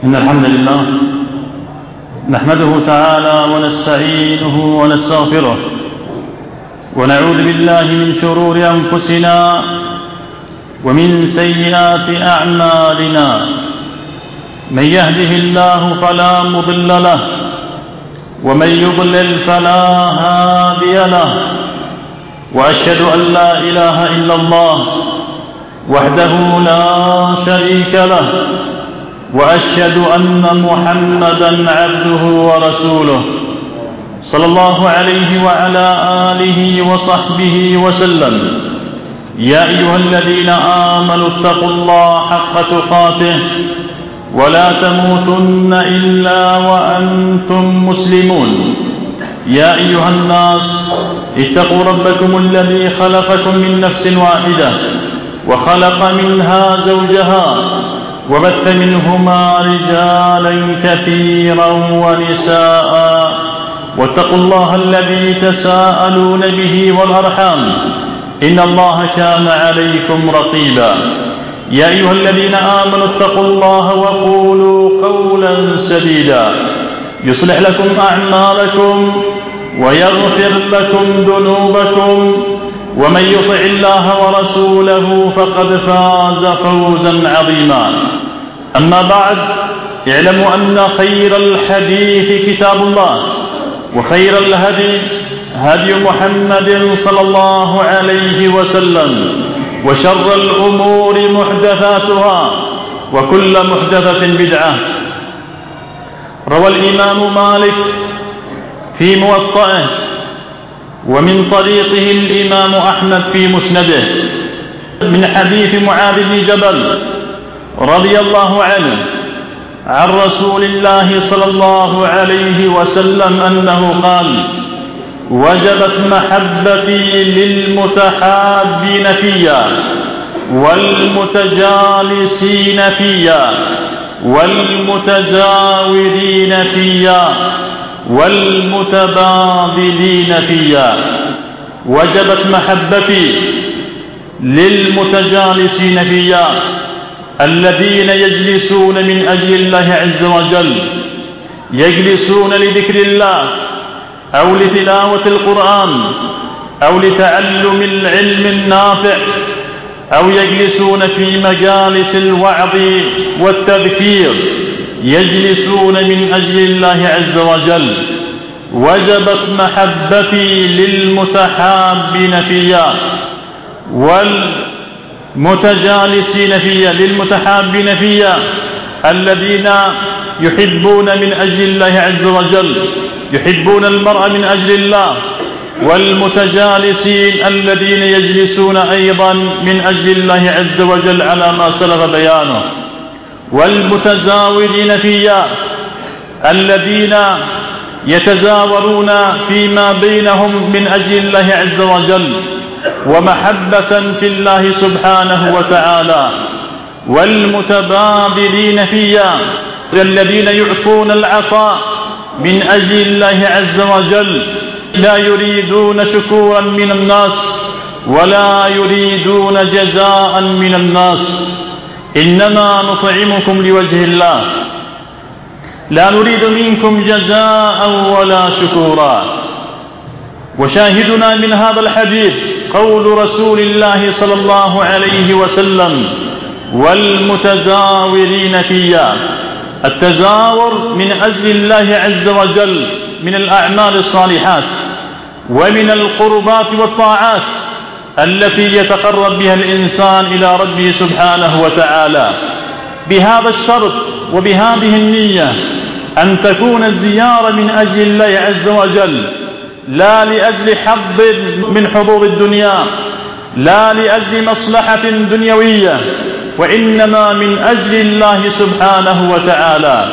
إن الحمد لله نحمده تعالى ونستعينه ونستغفره ونعوذ بالله من شرور أنفسنا ومن سيئات أعمالنا. من يهده الله فلا مضل له ومن يضلل فلا هادي له، وأشهد أن لا إله إلا الله وحده لا شريك له، وأشهد أن محمدا عبده ورسوله صلى الله عليه وعلى آله وصحبه وسلم. يا أيها الذين آمنوا اتقوا الله حق تقاته ولا تموتن إلا وأنتم مسلمون. يا أيها الناس اتقوا ربكم الذي خلقكم من نفس واحدة وخلق منها زوجها وبث منهما رجالا كثيرا ونساء، واتقوا الله الذي تساءلون به والأرحام إن الله كان عليكم رقيبا. يا أيها الذين آمنوا اتقوا الله وقولوا قولا سديدا يصلح لكم أعمالكم ويغفر لكم ذنوبكم، ومن يطع الله ورسوله فقد فاز فوزا عظيما. أما بعد، اعلموا أن خير الحديث كتاب الله، وخير الهدي هدي محمد صلى الله عليه وسلم، وشر الأمور محدثاتها وكل محدثة بدعة. روى الإمام مالك في موطئه ومن طريقه الإمام أحمد في مسنده من حديث معاذ بن جبل رضي الله عنه عن رسول الله صلى الله عليه وسلم أنه قال: وجبت محبتي للمتحابين فيا والمتجالسين فيا والمتجاورين فيا والمتبادلين فيا. وجبت محبتي للمتجالسين فيا الذين يجلسون من أجل الله عز وجل، يجلسون لذكر الله أو لتلاوة القرآن أو لتعلم العلم النافع، أو يجلسون في مجالس الوعظ والتذكير، يجلسون من أجل الله عز وجل. وجبت محبتي للمتحابين فيا والمتجالسين فيا، للمتحابين فيا الذين يحبون من أجل الله عز وجل، يحبون المرء من أجل الله، والمتجالسين الذين يجلسون أيضا من أجل الله عز وجل على ما سلف بيانه، والمتزاورين فيا الذين يتزاورون فيما بينهم من أجل الله عز وجل ومحبة في الله سبحانه وتعالى، والمتبادلين فيا الذين يعطون العطاء من أجل الله عز وجل، لا يريدون شكورا من الناس ولا يريدون جزاء من الناس، إنما نطعمكم لوجه الله لا نريد منكم جزاء ولا شكورا. وشاهدنا من هذا الحديث قول رسول الله صلى الله عليه وسلم: والمتزاورين فيا. التزاور من أجل الله عز وجل من الأعمال الصالحات ومن القربات والطاعات التي يتقرب بها الإنسان إلى ربه سبحانه وتعالى، بهذا الشرط وبهذه النية أن تكون الزيارة من أجل الله عز وجل، لا لأجل حظ من حظوظ الدنيا، لا لأجل مصلحة دنيوية، وإنما من أجل الله سبحانه وتعالى.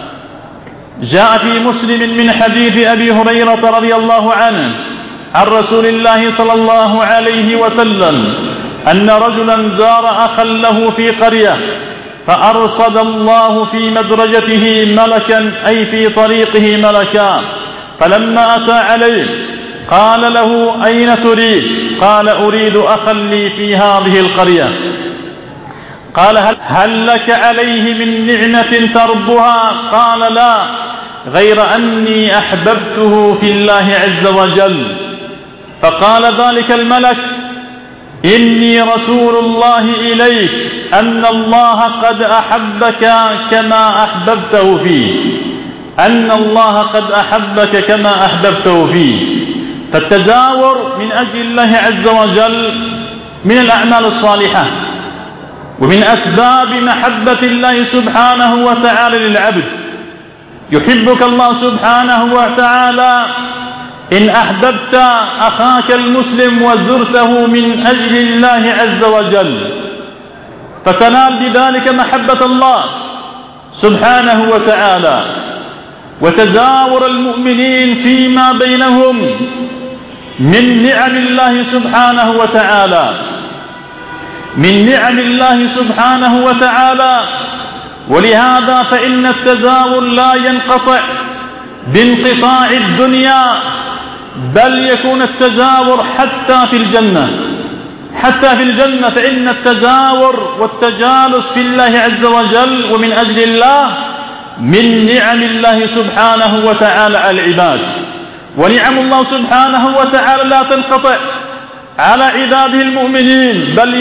جاء في مسلم من حديث أبي هريرة رضي الله عنه عن رسول الله صلى الله عليه وسلم أن رجلا زار أخا له في قرية، فأرصد الله في مدرجته ملكا، أي في طريقه ملكا، فلما أتى عليه قال له: أين تريد؟ قال: أريد أخا لي في هذه القرية. قال هل لك عليه من نعمة تربها؟ قال لا، غير أني أحببته في الله عز وجل. فقال ذلك الملك إني رسول الله إليك أن الله قد أحبك كما أحببته فيه، أن الله قد أحبك كما أحببته فيه. فالتزاور من أجل الله عز وجل من الأعمال الصالحة، ومن أسباب محبة الله سبحانه وتعالى للعبد. يحبك الله سبحانه وتعالى إن أحببت أخاك المسلم وزرته من أجل الله عز وجل، فتنال بذلك محبة الله سبحانه وتعالى. وتزاور المؤمنين فيما بينهم من نعم الله سبحانه وتعالى، من نعم الله سبحانه وتعالى. ولهذا فإن التزاور لا ينقطع بانقطاع الدنيا، بل يكون التزاور حتى في الجنة، حتى في الجنة. فإن التزاور والتجالس في الله عز وجل ومن أجل الله من نعم الله سبحانه وتعالى على العباد. ونعم الله سبحانه وتعالى لا تنقطع على عباده المؤمنين، بل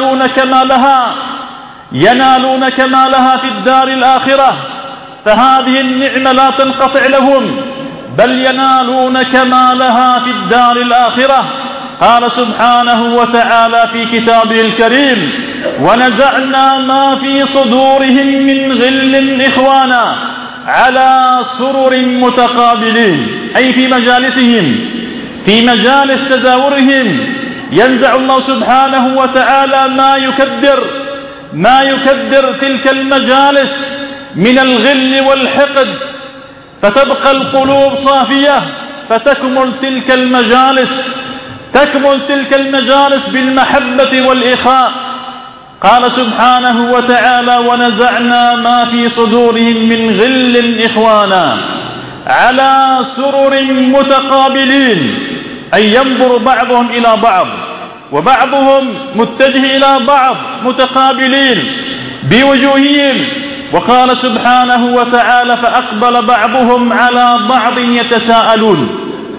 ينالون كمالها في الدار الآخرة. فهذه النعمة لا تنقطع لهم، بل ينالون كمالها في الدار الآخرة. قال سبحانه وتعالى في كتابه الكريم ونزعنا ما في صدورهم من غل إخوانا على سرر متقابلين، أي في مجالسهم، في مجالس تزاورهم ينزع الله سبحانه وتعالى ما يكدر تلك المجالس من الغل والحقد، فتبقى القلوب صافية، فتكمل تلك المجالس بالمحبة والإخاء. قال سبحانه وتعالى ونزعنا ما في صدورهم من غل إخوانا على سرر متقابلين، أي ينظر بعضهم إلى بعض، وبعضهم متجه إلى بعض، متقابلين بوجوههم. وقال سبحانه وتعالى فأقبل بعضهم على بعض يتساءلون،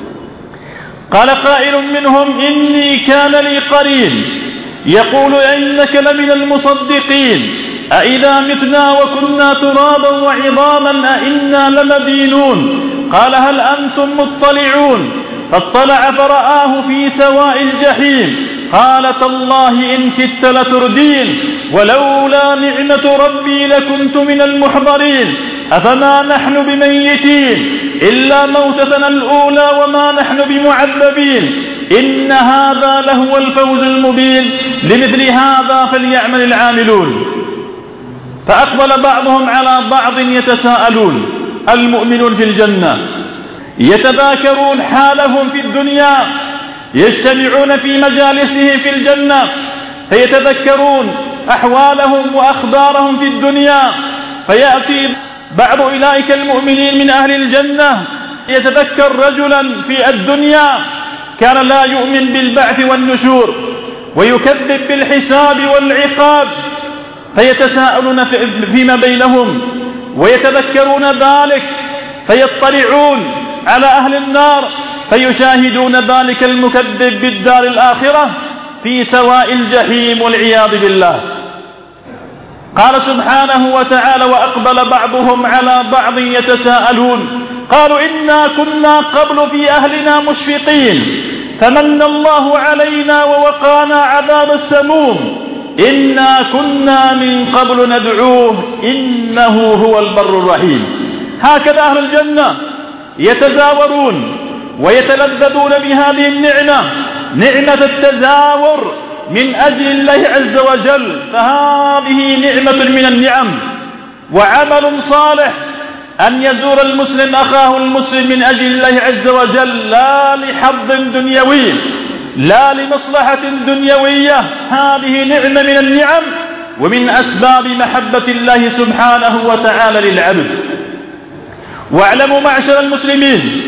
قال قائل منهم إني كان لي قرين يقول إنك لمن المصدقين أإذا متنا وكنا ترابا وعظاما أإنا لمدينون. قال هل أنتم مطلعون؟ فاطلع فرآه في سواء الجحيم قال تالله إن كدت لتردين ولولا نعمة ربي لكنت من المحضرين أفما نحن بميتين إلا موتتنا الأولى وما نحن بمعذبين إن هذا لهو الفوز المبين لمثل هذا فليعمل العاملون. فأقبل بعضهم على بعض يتساءلون. المؤمنون في الجنة يتذاكرون حالهم في الدنيا، يجتمعون في مجالسهم في الجنة فيتذكرون أحوالهم وأخبارهم في الدنيا. فيأتي بعض أولئك المؤمنين من أهل الجنة يتذكر رجلا في الدنيا كان لا يؤمن بالبعث والنشور ويكذب بالحساب والعقاب، فيتساءلون فيما بينهم ويتذكرون ذلك، فيطلعون على أهل النار فيشاهدون ذلك المكذب بالدار الآخرة في سواء الجحيم والعياذ بالله. قال سبحانه وتعالى وأقبل بعضهم على بعض يتساءلون قالوا إنا كنا قبل في أهلنا مشفقين فمن الله علينا ووقانا عذاب السموم إنا كنا من قبل ندعوه إنه هو البر الرحيم. هكذا أهل الجنة يتزاورون ويتلذذون بهذه النعمة، نعمة التزاور من أجل الله عز وجل. فهذه نعمة من النعم وعمل صالح أن يزور المسلم أخاه المسلم من أجل الله عز وجل، لا لحظ دنيوي، لا لمصلحة دنيوية. هذه نعمة من النعم ومن أسباب محبة الله سبحانه وتعالى للعبد. واعلموا معشر المسلمين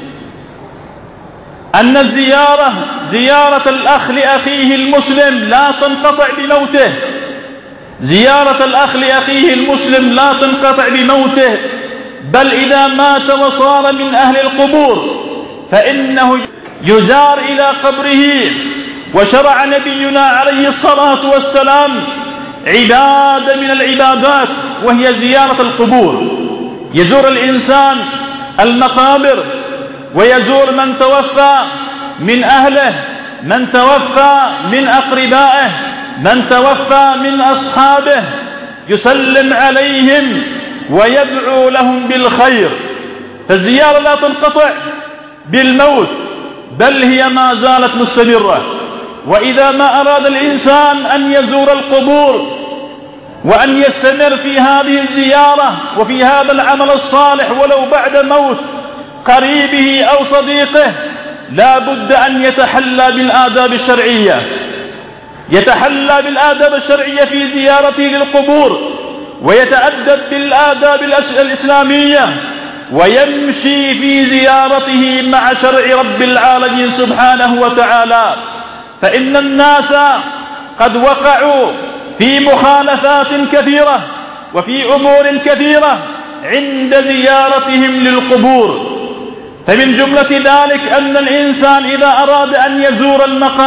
أن زيارة الأخ لأخيه المسلم لا تنقطع بموته، زيارة الأخ لأخيه المسلم لا تنقطع بموته، بل إذا مات وصار من أهل القبور فإنه يزار إلى قبره. وشرع نبينا عليه الصلاة والسلام عبادة من العبادات وهي زيارة القبور. يزور الإنسان المقابر ويزور من توفى من أهله، من توفى من أقربائه، من توفى من أصحابه، يسلم عليهم ويدعو لهم بالخير. فالزيارة لا تنقطع بالموت، بل هي ما زالت مستمرة. وإذا ما أراد الإنسان أن يزور القبور وأن يستمر في هذه الزيارة وفي هذا العمل الصالح ولو بعد موت قريبه أو صديقه، لا بد أن يتحلى بالآداب الشرعية، يتحلى بالآداب الشرعية في زيارته للقبور، ويتأدب بالآداب الإسلامية، ويمشي في زيارته مع شرع رب العالمين سبحانه وتعالى. فإن الناس قد وقعوا في مخالفات كثيرة وفي أمور كثيرة عند زيارتهم للقبور. فمن جملة ذلك أن الإنسان إذا أراد أن يزور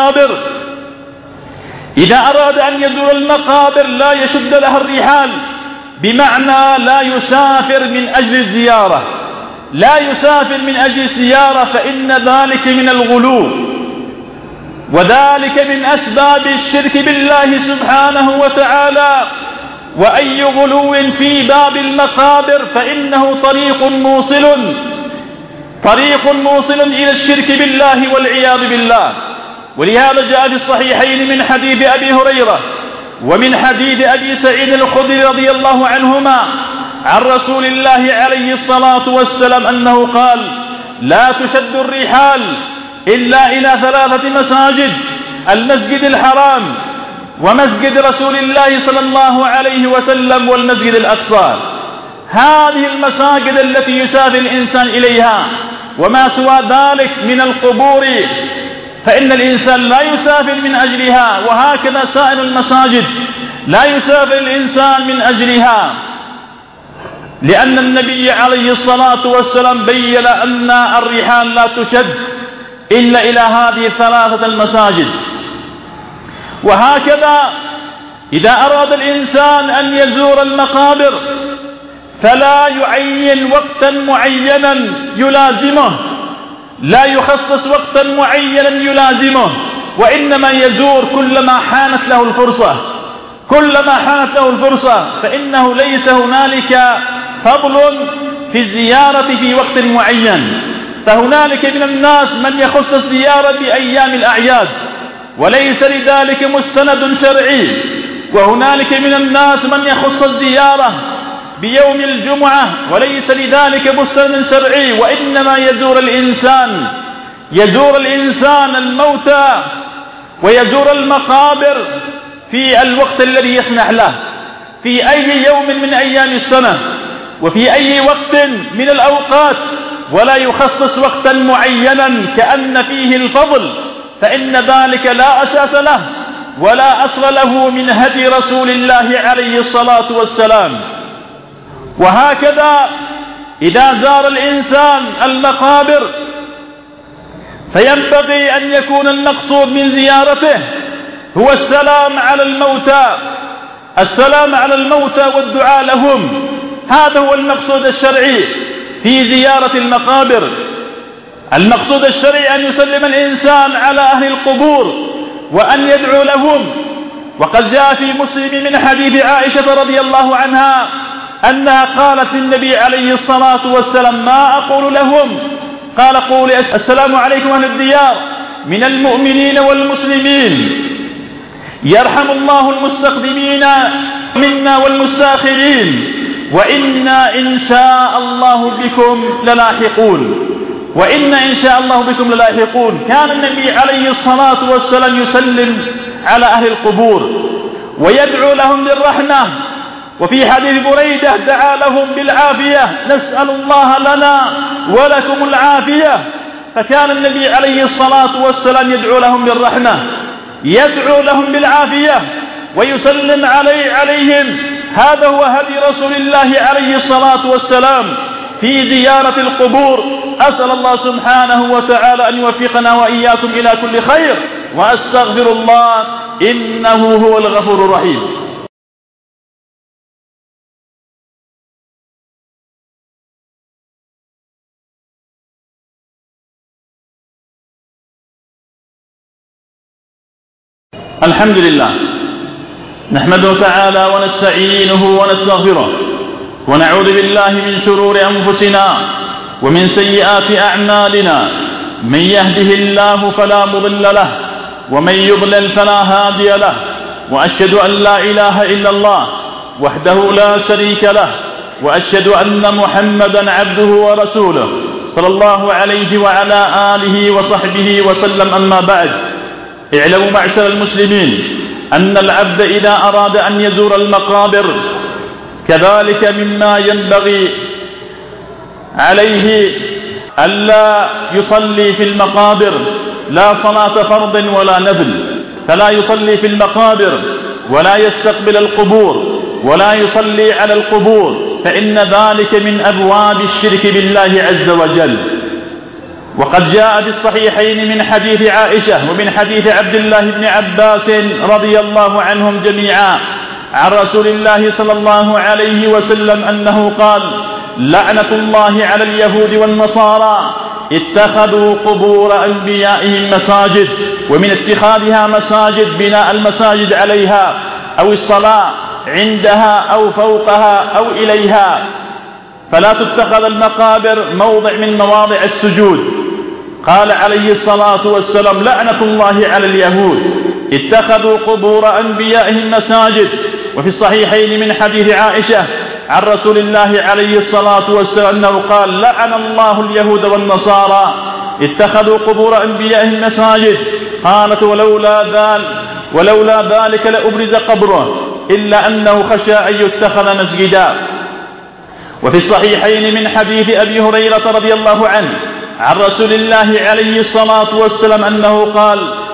المقابر لا يشد لها الرحال، بمعنى لا يسافر من أجل الزيارة، لا يسافر من أجل الزيارة، فإن ذلك من الغلو، وذلك من أسباب الشرك بالله سبحانه وتعالى. وأي غلو في باب المقابر فإنه طريق موصل إلى الشرك بالله والعياذ بالله. ولهذا جاء في الصحيحين من حديث أبي هريرة ومن حديث أبي سعيد الخدري رضي الله عنهما عن رسول الله عليه الصلاة والسلام أنه قال: لا تشد الرحال إلا إلى 3 مساجد: المسجد الحرام، ومسجد رسول الله صلى الله عليه وسلم، والمسجد الأقصى. هذه المساجد التي يسافر الإنسان إليها، وما سوى ذلك من القبور فإن الإنسان لا يسافر من أجلها، وهكذا سائر المساجد لا يسافر الإنسان من أجلها، لأن النبي عليه الصلاة والسلام بين أن الرحال لا تشد إلا إلى هذه 3 المساجد. وهكذا إذا أراد الإنسان أن يزور المقابر فلا يعين وقتا معينا يلازمه، لا يخصص وقتا معينا يلازمه، وإنما يزور كلما حانت له الفرصة، فإنه ليس هنالك فضل في الزيارة في وقت معين. فهنالك من الناس من يخص الزيارة بأيام الأعياد وليس لذلك مستند شرعي، وهنالك من الناس من يخص الزيارة بيوم الجمعة وليس لذلك مستند شرعي، وإنما يزور الإنسان الموتى ويزور المقابر في الوقت الذي يسمح له، في أي يوم من أيام السنة وفي أي وقت من الأوقات، ولا يخصص وقتا معينا كأن فيه الفضل، فإن ذلك لا أساس له ولا أصل له من هدي رسول الله عليه الصلاة والسلام. وهكذا إذا زار الإنسان المقابر فينبغي أن يكون المقصود من زيارته هو السلام على الموتى والدعاء لهم. هذا هو المقصود الشرعي في زيارة المقابر. المقصود الشرعي أن يسلم الإنسان على أهل القبور وأن يدعو لهم. وقد جاء في مسلم من حديث عائشة رضي الله عنها أنها قالت للنبي عليه الصلاة والسلام: ما أقول لهم؟ قال: قولي السلام عليكم أهل الديار من المؤمنين والمسلمين، يرحم الله المستقدمين منا والمستاخرين، وإنا إن شاء الله بكم للاحقون. كان النبي عليه الصلاة والسلام يسلم على أهل القبور ويدعو لهم بالرحمة. وفي حديث بريدة دعا لهم بالعافية: نسأل الله لنا ولكم العافية. فكان النبي عليه الصلاة والسلام يدعو لهم بالرحمة، يدعو لهم بالعافية، ويسلم عليهم. هذا هو هدي رسول الله عليه الصلاة والسلام في زيارة القبور. أسأل الله سبحانه وتعالى أن يوفقنا وإياكم إلى كل خير، وأستغفر الله إنه هو الغفور الرحيم. الحمد لله، نحمده تعالى ونستعينه ونستغفره، ونعوذ بالله من شرور أنفسنا ومن سيئات أعمالنا. من يهده الله فلا مضل له، ومن يضلل فلا هادي له، وأشهد أن لا إله إلا الله وحده لا شريك له، وأشهد أن محمدا عبده ورسوله صلى الله عليه وعلى آله وصحبه وسلم. أما بعد، اعلموا معشر المسلمين أن العبد إذا أراد أن يزور المقابر كذلك مما ينبغي عليه ألا يصلي في المقابر لا صلاة فرض ولا نفل، فلا يصلي في المقابر ولا يستقبل القبور ولا يصلي على القبور، فإن ذلك من أبواب الشرك بالله عز وجل. وقد جاء في الصحيحين من حديث عائشة ومن حديث عبد الله بن عباس رضي الله عنهم جميعا عن رسول الله صلى الله عليه وسلم أنه قال: لعنة الله على اليهود والنصارى اتخذوا قبور أنبيائهم مساجد. ومن اتخاذها مساجد بناء المساجد عليها أو الصلاة عندها أو فوقها أو إليها، فلا تتخذ المقابر موضع من مواضع السجود. قال عليه الصلاة والسلام: لعنة الله على اليهود اتخذوا قبور أنبيائهم مساجد. وفي الصحيحين من حديث عائشة عن رسول الله عليه الصلاة والسلام أنه قال: لعن الله اليهود والنصارى اتخذوا قبور أنبيائهم مساجد. قالت: ولولا ذلك لأبرز قبره إلا أنه خشى أن يتخذ مسجدا. وفي الصحيحين من حديث أبي هريرة رضي الله عنه عن رسول الله عليه الصلاة والسلام أنه قال: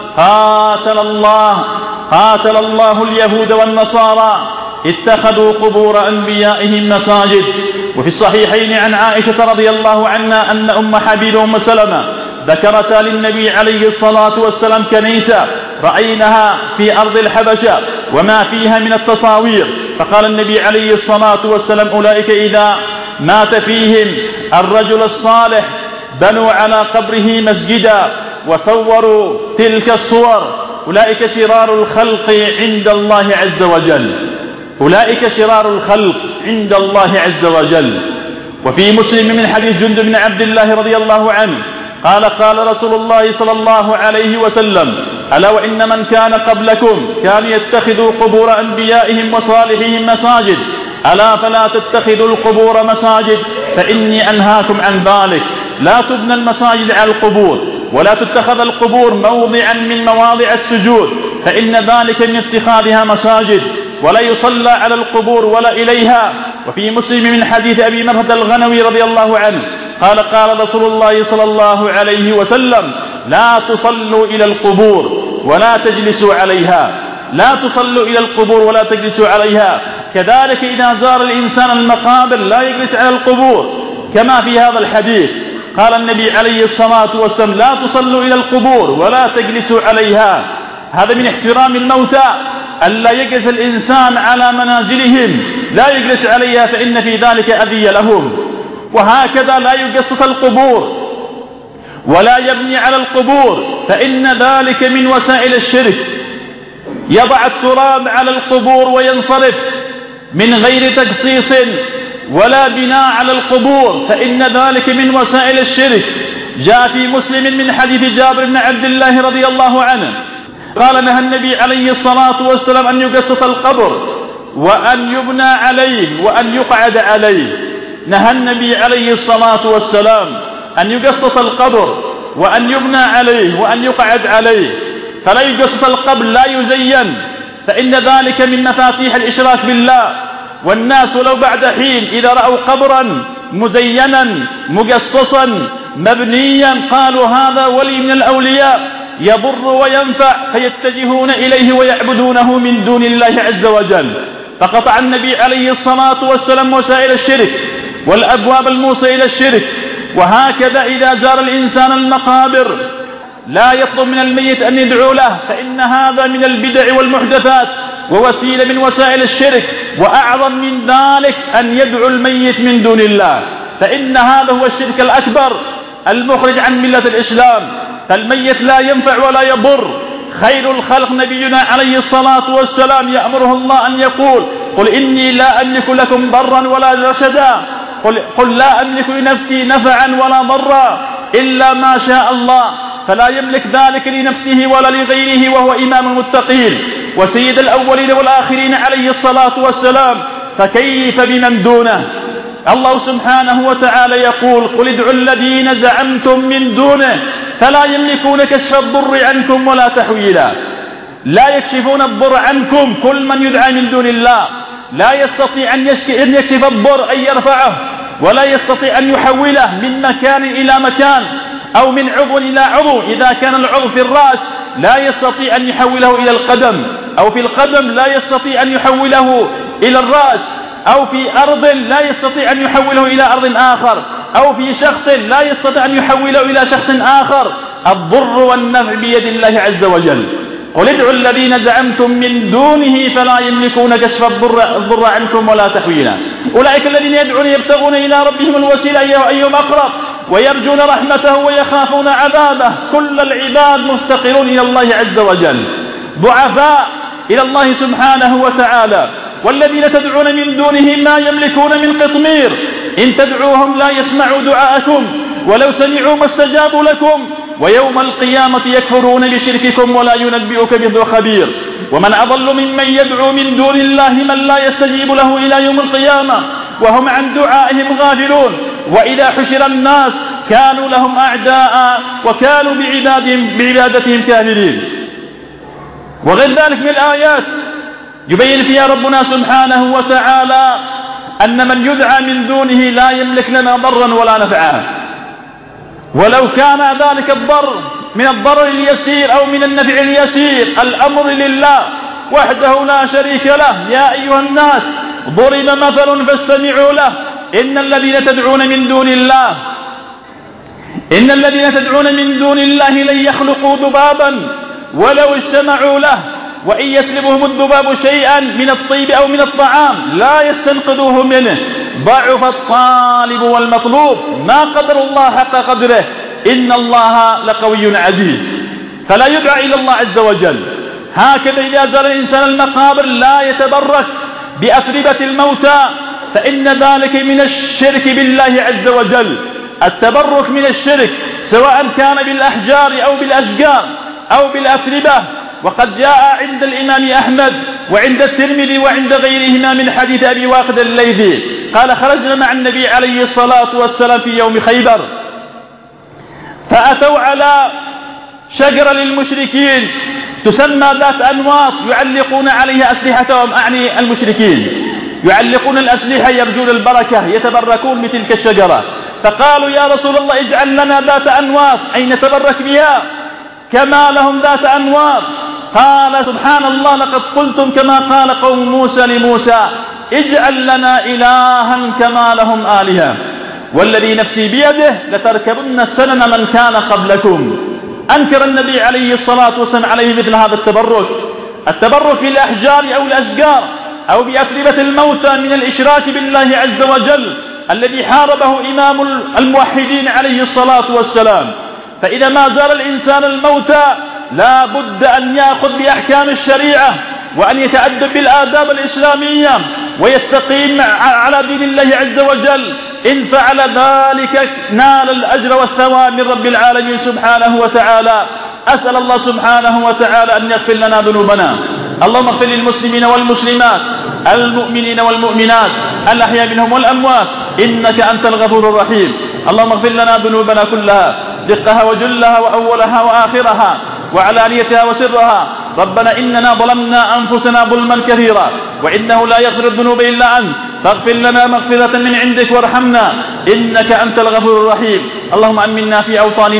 قاتل الله اليهود والنصارى اتخذوا قبور أنبيائهم مساجد. وفي الصحيحين عن عائشة رضي الله عنها أن أم حبيب وأم سلمة ذكرتا للنبي عليه الصلاة والسلام كنيسة رأيناها في أرض الحبشة وما فيها من التصاوير، فقال النبي عليه الصلاة والسلام: أولئك إذا مات فيهم الرجل الصالح بنوا على قبره مسجدا وصوروا تلك الصور، أولئك شرار الخلق عند الله عز وجل. أولئك شرار الخلق عند الله عز وجل. وفي مسلم من حديث جندب بن عبد الله رضي الله عنه قال: قال رسول الله صلى الله عليه وسلم: ألا وإن من كان قبلكم كانوا يتخذوا قبور أنبيائهم وصالحهم مساجد، ألا فلا تتخذوا القبور مساجد فإني أنهاكم عن ذلك. لا تبنى المساجد على القبور، ولا تتخذ القبور موضعا من مواضع السجود، فإن ذلك من اتخاذها مساجد، ولا يصلى على القبور ولا إليها. وفي مسلم من حديث أبي مرثد الغنوي رضي الله عنه قال: قال رسول الله صلى الله عليه وسلم: لا تصلوا إلى القبور ولا تجلسوا عليها. لا تصلوا إلى القبور ولا تجلسوا عليها. كذلك إذا زار الإنسان المقابر لا يجلس على القبور، كما في هذا الحديث قال النبي عليه الصلاة والسلام: لا تصلوا إلى القبور ولا تجلسوا عليها. هذا من احترام الموتى، ألا يجلس الإنسان على منازلهم، لا يجلس عليها فإن في ذلك أذية لهم. وهكذا لا يجسس القبور ولا يبني على القبور، فإن ذلك من وسائل الشرك. يضع التراب على القبور وينصرف من غير تجسيس ولا بناء على القبور، فإن ذلك من وسائل الشرك. جاء في مسلم من حديث جابر بن عبد الله رضي الله عنه قال: نهى النبي عليه الصلاة والسلام أن يجسس القبر وأن يبنى عليه وأن يقعد عليه. نهى النبي عليه الصلاة والسلام أن يجسس القبر وأن يبنى عليه وأن يقعد عليه. فلا يجسس القبر، لا يزين، فإن ذلك من مفاتيح الإشراك بالله. والناس ولو بعد حين إذا رأوا قبرا مزينا مجسسا مبنيا قالوا هذا ولي من الأولياء، يضر وينفع فيتجهون إليه ويعبدونه من دون الله عز وجل. فقطع النبي عليه الصلاة والسلام وسائل الشرك والأبواب الموصلة إلى الشرك. وهكذا إذا زار الإنسان المقابر لا يطلب من الميت أن يدعو له، فإن هذا من البدع والمحدثات ووسيلة من وسائل الشرك. وأعظم من ذلك أن يدعو الميت من دون الله، فإن هذا هو الشرك الأكبر المخرج عن ملة الإسلام. فالميت لا ينفع ولا يضر. خير الخلق نبينا عليه الصلاة والسلام يأمره الله أن يقول: قل إني لا أملك لكم ضرا ولا رشدا، قل لا أملك لنفسي نفعا ولا ضرا إلا ما شاء الله. فلا يملك ذلك لنفسه ولا لغيره، وهو إمام المتقين وسيد الأولين والآخرين عليه الصلاة والسلام، فكيف بمن دونه؟ الله سبحانه وتعالى يقول: قل ادعوا الذين زعمتم من دونه فلا يملكون كشف الضر عنكم ولا تحويلا. لا يكشفون الضر عنكم. كل من يدعى من دون الله لا يستطيع أن يكشف الضر، أن يرفعه، ولا يستطيع أن يحوله من مكان إلى مكان أو من عضو إلى عضو. إذا كان العضو في الرأس لا يستطيع أن يحوله إلى القدم، أو في القدم لا يستطيع أن يحوله إلى الرأس، أو في أرض لا يستطيع أن يحوله إلى أرض آخر، أو في شخص لا يستطيع أن يحوله إلى شخص آخر. الضر والنفع بيد الله عز وجل. قل ادعوا الذين زعمتم من دونه فلا يملكون كشف الضر عنكم ولا تحويلا. أولئك الذين يدعون يبتغون إلى ربهم الوسيلة أيهم أقرب ويرجون رحمته ويخافون عذابه. كل العباد مفتقرون إلى الله عز وجل، ضعفاء إلى الله سبحانه وتعالى. والذين تدعون من دونه ما يملكون من قطمير. إن تدعوهم لا يسمعوا دعاءكم، ولو سمعوا ما استجابوا لكم، ويوم القيامة يكفرون بشرككم ولا ينبئك مثل خبير. ومن أضل ممن يدعو من دون الله من لا يستجيب له إلى يوم القيامة وهم عن دعائهم غافلون. وإذا حشر الناس كانوا لهم أعداء وكانوا بعبادتهم كافرين. وغير ذلك من الآيات يبين فيها ربنا سبحانه وتعالى أن من يدعى من دونه لا يملك لنا ضرا ولا نفعا، ولو كان ذلك الضر من الضرر اليسير أو من النفع اليسير. الأمر لله وحده لا شريك له. يا أيها الناس ضرب مثل فاستمعوا له إن الذين تدعون من دون الله لن يخلقوا ذبابا ولو اجتمعوا له، وإن يسلبهم الذباب شيئا من الطيب أو من الطعام لا يستنقذوه منه. ضعف الطالب والمطلوب. ما قدر الله حق قدره، إن الله لقوي عزيز. فلا يدعى إلى الله عز وجل. هكذا إذا زار الإنسان المقابر لا يتبرك بأتربة الموتى، فإن ذلك من الشرك بالله عز وجل. التبرك من الشرك سواء كان بالأحجار أو بالأشجار أو بالأتربة. وقد جاء عند الإمام أحمد وعند الترمذي وعند غيرهما من حديث أبي واقد الليثي قال: خرجنا مع النبي عليه الصلاة والسلام في يوم خيبر، فأتوا على شجرة للمشركين تسمى ذات أنواط يعلقون عليها أسلحتهم، أعني المشركين يعلقون الأسلحة يرجون البركة، يتبركون بتلك الشجرة. فقالوا: يا رسول الله اجعل لنا ذات أنواط أي نتبرك بها كما لهم ذات أنواط. قال: سبحان الله، لقد قلتم كما قال قوم موسى لموسى اجعل لنا إلها كما لهم آلهة، والذي نفسي بيده لتركبن سنن من كان قبلكم. أنكر النبي عليه الصلاة والسلام عليه مثل هذا التبرك بالأحجار أو الأشجار أو بأتربة الموتى من الإشراك بالله عز وجل الذي حاربه إمام الموحدين عليه الصلاة والسلام. فإذا ما زال الإنسان الموتى لا بد أن يأخذ بأحكام الشريعة وأن يتأدب بالآداب الإسلامية ويستقيم على دين الله عز وجل. إن فعل ذلك نال الأجر والثواب من رب العالمين سبحانه وتعالى. أسأل الله سبحانه وتعالى أن يغفر لنا ذنوبنا. اللهم اغفر للمسلمين والمسلمات المؤمنين والمؤمنات الأحياء منهم والأموات إنك أنت الغفور الرحيم. اللهم اغفر لنا ذنوبنا كلها دقها وجلها وأولها وآخرها وعلانيتها وسرها. ربنا إننا ظلمنا أنفسنا ظلما كثيرا وإنه لا يغفر الذنوب إلا أنت، فاغفر لنا مغفرة من عندك وارحمنا إنك أنت الغفور الرحيم. اللهم أمنا في أوطاننا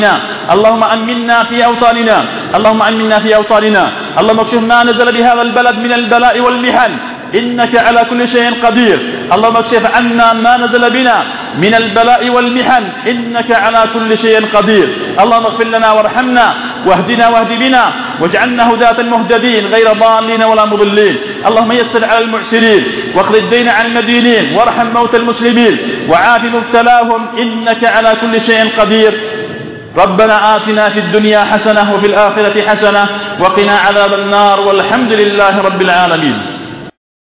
اللهم أمنا في أوطاننا، اللهم أمنا في أوطاننا، اللهم اكشف ما نزل بهذا البلد من البلاء والمحن إنك على كل شيء قدير. اللهم اكشف عنا ما نزل بنا من البلاء والمحن إنك على كل شيء قدير. اللهم اغفر لنا وارحمنا واهدنا واهد بنا واجعلنا هداة مهتدين غير ضالين ولا مضلين. اللهم يسر على المعسرين واقض الدين عن المدينين وارحم موتى المسلمين وعاف مبتلاهم إنك على كل شيء قدير. ربنا آتنا في الدنيا حسنة وفي الآخرة حسنة وقنا عذاب النار والحمد لله رب العالمين.